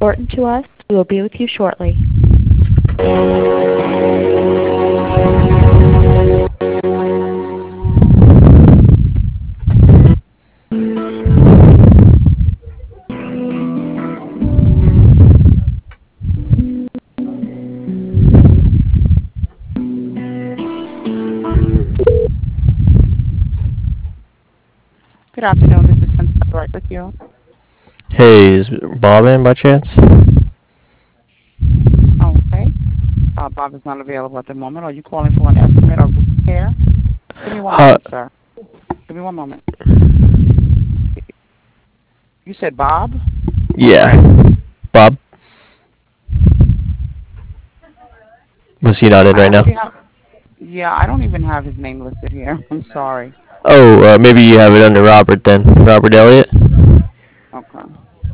important to us. We will be with you shortly. Good afternoon. This is Cynthia right with you. Hey, is Bob in by chance? Okay. Bob is not available at the moment. Are you calling for an estimate or repair? Give me one Uh, moment, sir. Give me one moment. You said Bob or yeah. Greg? Bob? Was he not in I right now? actually have. Yeah, I don't even have his name listed here. I'm sorry. Oh, maybe you have it under Robert then. Robert Elliott? Okay.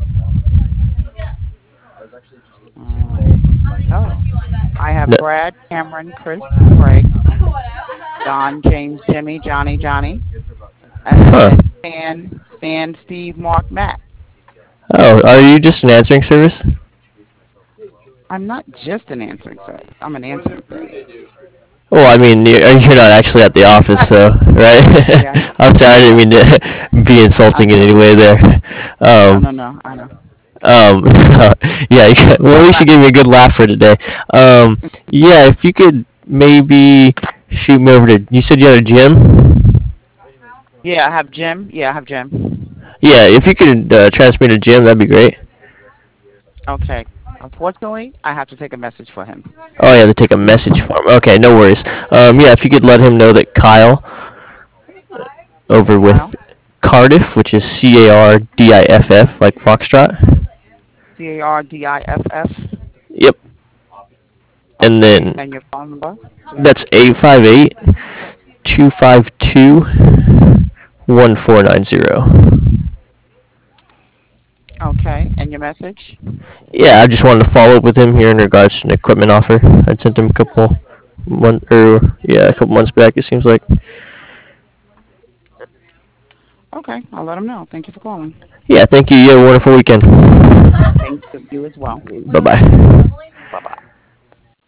Um, oh, I have No. Brad, Cameron, Chris, Craig, Don, James, Jimmy, Johnny, Johnny, and Huh. then Stan, Steve, Mark, Matt. Oh, are you just an answering service? I'm not just an answering service. I'm an answering service. Well, I mean, you're not actually at the office, so, right? Yeah, I'm sorry, I didn't mean to be I insulting in know. any way there. No, Um, no, no. I know. Um, yeah, well, at least you gave me a good laugh for today. Yeah, if you could maybe shoot me over to, you said you had a gym? Yeah, I have Jim. Yeah, I have Jim. Yeah, if you could transmit a gym, that'd be great. Okay. Unfortunately, I have to take a message for him. Oh, yeah, to take a message for him. Okay, no worries. Yeah, if you could let him know that Kyle over Kyle, with Cardiff, which is Cardiff, like Foxtrot. Cardiff. Yep. And Okay, then and your phone number, please. that's 858-252-1490. Okay, and your message. Yeah, I just wanted to follow up with him here in regards to an equipment offer. I sent him a couple months back. It seems like. Okay, I'll let him know. Thank you for calling. Yeah, thank you. You have a wonderful weekend. Thank you as well. Bye bye. Bye bye.